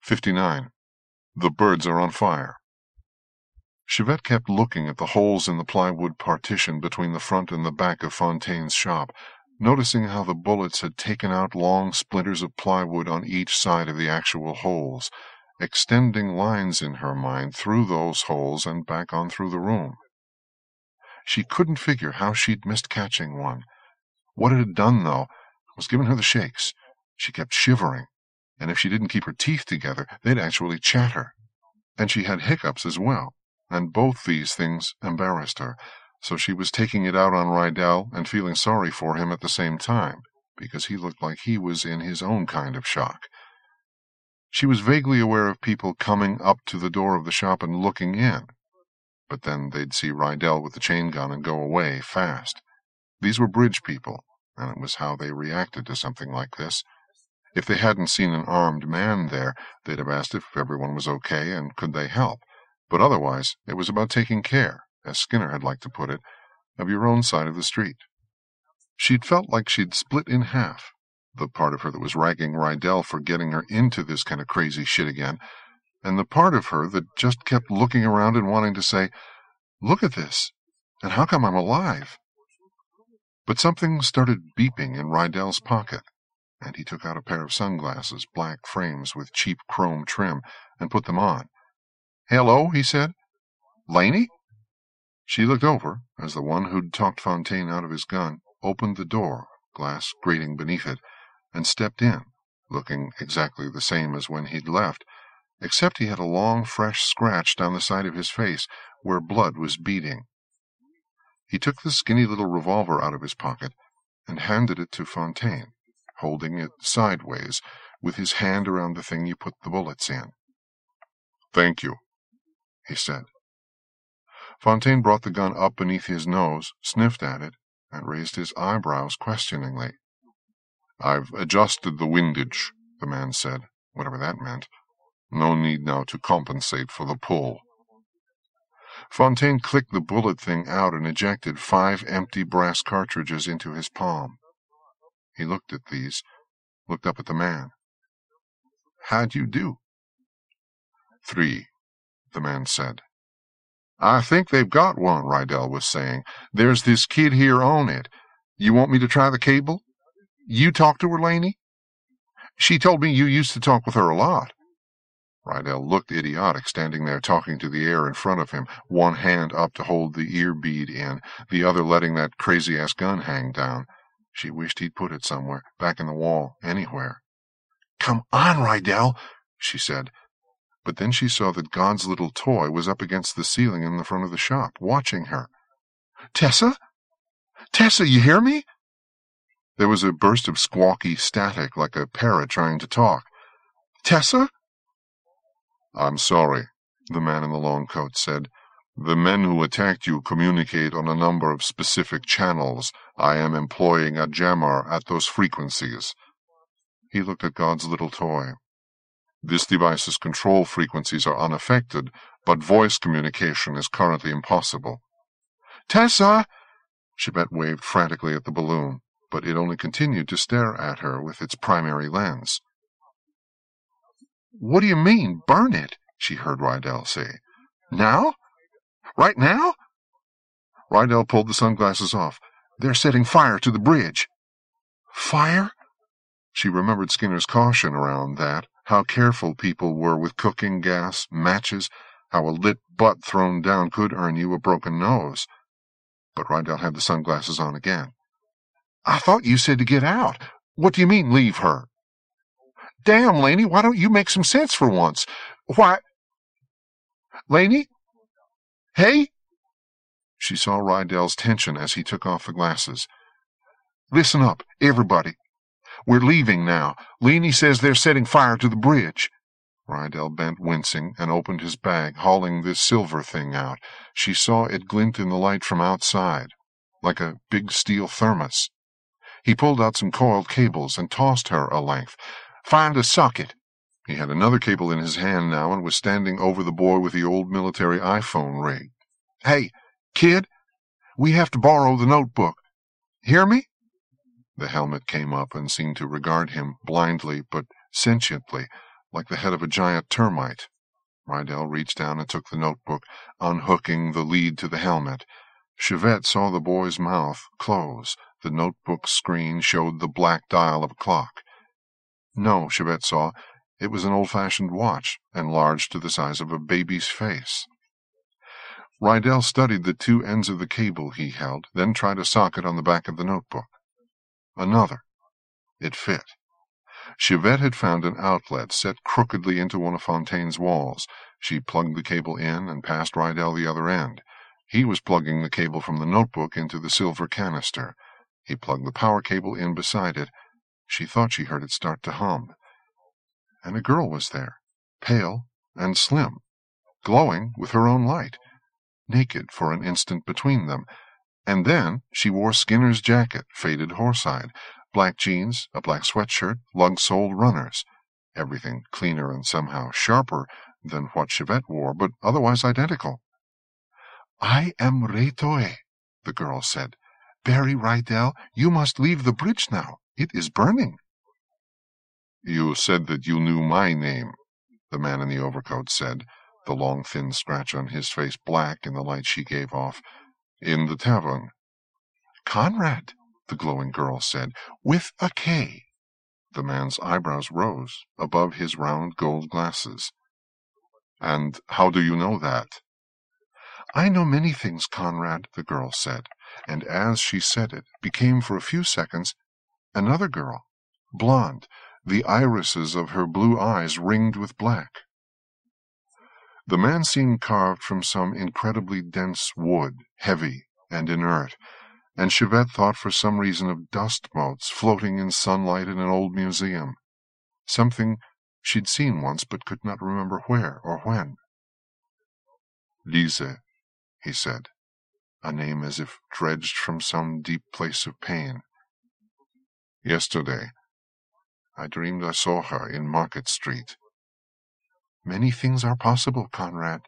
59. The birds are on fire. Chevette kept looking at the holes in the plywood partition between the front and the back of Fontaine's shop, noticing how the bullets had taken out long splinters of plywood on each side of the actual holes, extending lines in her mind through those holes and back on through the room. She couldn't figure how she'd missed catching one. What it had done, though, was given her the shakes. She kept shivering, and if she didn't keep her teeth together, they'd actually chatter. And she had hiccups as well, and both these things embarrassed her, so she was taking it out on Rydell and feeling sorry for him at the same time, because he looked like he was in his own kind of shock. She was vaguely aware of people coming up to the door of the shop and looking in, but then they'd see Rydell with the chain gun and go away fast. These were bridge people, and it was how they reacted to something like this. If they hadn't seen an armed man there, they'd have asked if everyone was okay and could they help. But otherwise, it was about taking care, as Skinner had liked to put it, of your own side of the street. She'd felt like she'd split in half, the part of her that was ragging Rydell for getting her into this kind of crazy shit again, and the part of her that just kept looking around and wanting to say, "Look at this, and how come I'm alive?" But something started beeping in Rydell's pocket, and he took out a pair of sunglasses, black frames with cheap chrome trim, and put them on. "Hello," he said. "Laney?" She looked over as the one who'd talked Fontaine out of his gun opened the door, glass grating beneath it, and stepped in, looking exactly the same as when he'd left, except he had a long, fresh scratch down the side of his face where blood was beading. He took the skinny little revolver out of his pocket and handed it to Fontaine, holding it sideways, with his hand around the thing you put the bullets in. "Thank you," he said. Fontaine brought the gun up beneath his nose, sniffed at it, and raised his eyebrows questioningly. "I've adjusted the windage," the man said, whatever that meant. "No need now to compensate for the pull." Fontaine clicked the bullet thing out and ejected 5 empty brass cartridges into his palm. He looked at these, looked up at the man. "How'd you do?" "3, the man said. "I think they've got one," Rydell was saying. "There's this kid here on it. You want me to try the cable? You talked to her, Laney? She told me you used to talk with her a lot." Rydell looked idiotic, standing there talking to the air in front of him, one hand up to hold the ear bead in, the other letting that crazy-ass gun hang down. She wished he'd put it somewhere, back in the wall, anywhere. "Come on, Rydell," she said. But then she saw that God's little toy was up against the ceiling in the front of the shop, watching her. "Tessa? Tessa, you hear me?" There was a burst of squawky static, like a parrot trying to talk. "Tessa?" "I'm sorry," the man in the long coat said. "The men who attacked you communicate on a number of specific channels. I am employing a jammer at those frequencies." He looked at God's little toy. "This device's control frequencies are unaffected, but voice communication is currently impossible." "Tessa!" Chevette waved frantically at the balloon, but it only continued to stare at her with its primary lens. "What do you mean, burn it?" she heard Rydell say. "Now? Right now?" Rydell pulled the sunglasses off. "They're setting fire to the bridge." "Fire?" She remembered Skinner's caution around that, how careful people were with cooking gas, matches, how a lit butt thrown down could earn you a broken nose. But Rydell had the sunglasses on again. "I thought you said to get out. What do you mean, leave her?" "Damn, Laney, why don't you make some sense for once? Why—" "Laney? Hey?" She saw Rydell's tension as he took off the glasses. "Listen up, everybody. We're leaving now. Laney says they're setting fire to the bridge." Rydell bent, wincing, and opened his bag, hauling this silver thing out. She saw it glint in the light from outside, like a big steel thermos. He pulled out some coiled cables and tossed her a length. "Find a socket." He had another cable in his hand now and was standing over the boy with the old military iPhone rig. "Hey, kid, we have to borrow the notebook. Hear me?" The helmet came up and seemed to regard him blindly but sentiently, like the head of a giant termite. Rydell reached down and took the notebook, unhooking the lead to the helmet. Chevette saw the boy's mouth close. The notebook screen showed the black dial of a clock. No, Chevette saw, it was an old-fashioned watch, enlarged to the size of a baby's face. Rydell studied the two ends of the cable he held, then tried a socket on the back of the notebook. Another. It fit. Chevette had found an outlet set crookedly into one of Fontaine's walls. She plugged the cable in and passed Rydell the other end. He was plugging the cable from the notebook into the silver canister. He plugged the power cable in beside it. She thought she heard it start to hum. And a girl was there, pale and slim, glowing with her own light, naked for an instant between them. And then she wore Skinner's jacket, faded horsehide, black jeans, a black sweatshirt, lug-soled runners. Everything cleaner and somehow sharper than what Chevette wore, but otherwise identical. "I am Retoe," the girl said. "Barry Rydell, you must leave the bridge now. It is burning." "You said that you knew my name," the man in the overcoat said, the long thin scratch on his face black in the light she gave off. "In the tavern." "Conrad," the glowing girl said, "with a K." The man's eyebrows rose above his round gold glasses. "And how do you know that?" "I know many things, Conrad," the girl said, and as she said it, became for a few seconds another girl, blonde, the irises of her blue eyes ringed with black. The man seemed carved from some incredibly dense wood, heavy and inert, and Chevette thought for some reason of dust motes floating in sunlight in an old museum. Something she'd seen once but could not remember where or when. "Lise," he said, a name as if dredged from some deep place of pain. "Yesterday, I dreamed I saw her in Market Street." "Many things are possible, Conrad."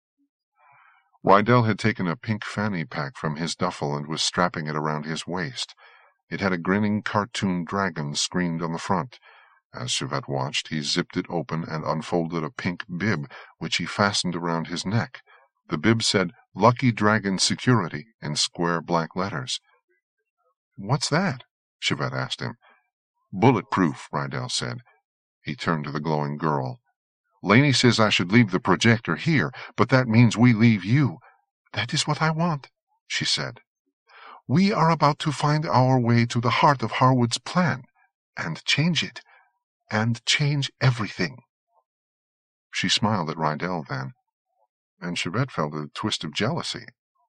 Rydell had taken a pink fanny pack from his duffel and was strapping it around his waist. It had a grinning cartoon dragon screened on the front. As Chevette watched, he zipped it open and unfolded a pink bib, which he fastened around his neck. The bib said, "Lucky Dragon Security," in square black letters. "What's that?" Chevette asked him. "Bulletproof," Rydell said. He turned to the glowing girl. "Laney says I should leave the projector here, but that means we leave you." "That is what I want," she said. "We are about to find our way to the heart of Harwood's plan, and change it, and change everything." She smiled at Rydell then, and Chevette felt a twist of jealousy.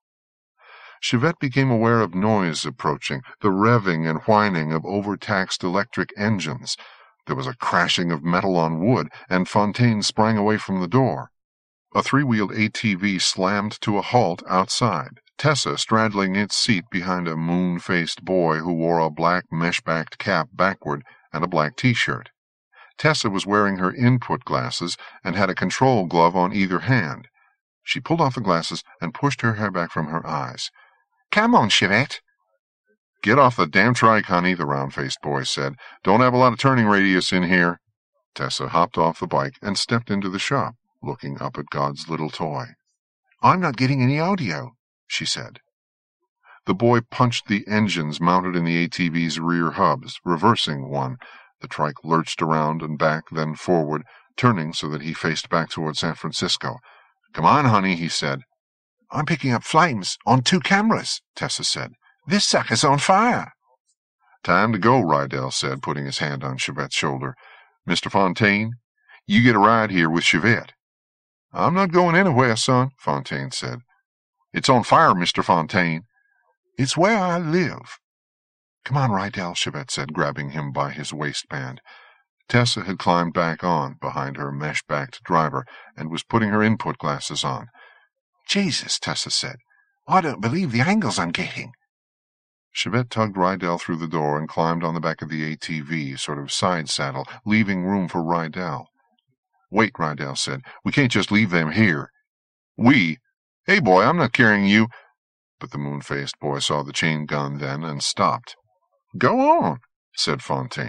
Chevette became aware of noise approaching, the revving and whining of overtaxed electric engines. There was a crashing of metal on wood, and Fontaine sprang away from the door. A three-wheeled ATV slammed to a halt outside, Tessa straddling its seat behind a moon-faced boy who wore a black mesh-backed cap backward and a black T-shirt. Tessa was wearing her input glasses and had a control glove on either hand. She pulled off the glasses and pushed her hair back from her eyes. "Come on, Chevette." "Get off the damn trike, honey," the round-faced boy said. "Don't have a lot of turning radius in here." Tessa hopped off the bike and stepped into the shop, looking up at God's little toy. "I'm not getting any audio," she said. The boy punched the engines mounted in the ATV's rear hubs, reversing one. The trike lurched around and back, then forward, turning so that he faced back toward San Francisco. "Come on, honey," he said. "I'm picking up flames on 2 cameras, Tessa said. "This sucker's on fire." "Time to go," Rydell said, putting his hand on Chevette's shoulder. "Mr. Fontaine, you get a ride here with Chevette." "I'm not going anywhere, son," Fontaine said. "It's on fire, Mr. Fontaine." "It's where I live." "Come on, Rydell," Chevette said, grabbing him by his waistband. Tessa had climbed back on, behind her mesh-backed driver, and was putting her input glasses on. "Jesus," Tessa said. "I don't believe the angles I'm getting." Chevette tugged Rydell through the door and climbed on the back of the ATV, sort of side saddle, leaving room for Rydell. "Wait," Rydell said. "We can't just leave them here." "We? Hey, boy, I'm not carrying you." But the moon-faced boy saw the chain gun then and stopped. "Go on," said Fontaine,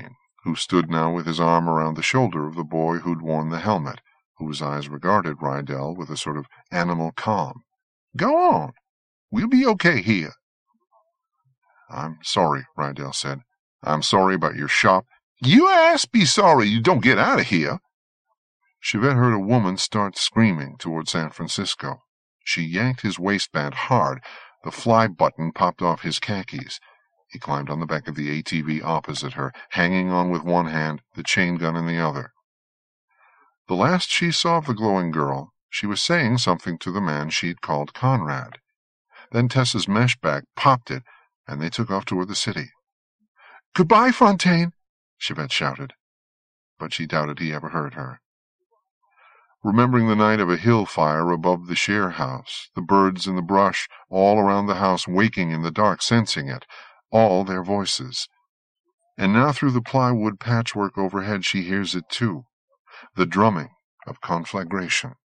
who stood now with his arm around the shoulder of the boy who'd worn the helmet, whose eyes regarded Rydell with a sort of animal calm. "Go on. We'll be okay here." "I'm sorry," Rydell said. "I'm sorry about your shop." "Your ass be sorry you don't get out of here." Chevette heard a woman start screaming toward San Francisco. She yanked his waistband hard. The fly button popped off his khakis. He climbed on the back of the ATV opposite her, hanging on with one hand, the chain gun in the other. The last she saw of the glowing girl, she was saying something to the man she'd called Conrad. Then Tessa's mesh bag popped it, and they took off toward the city. "Goodbye, Fontaine," Chevette shouted, but she doubted he ever heard her. Remembering the night of a hill fire above the share house, the birds in the brush all around the house waking in the dark, sensing it, all their voices. And now through the plywood patchwork overhead she hears it too, the drumming of conflagration.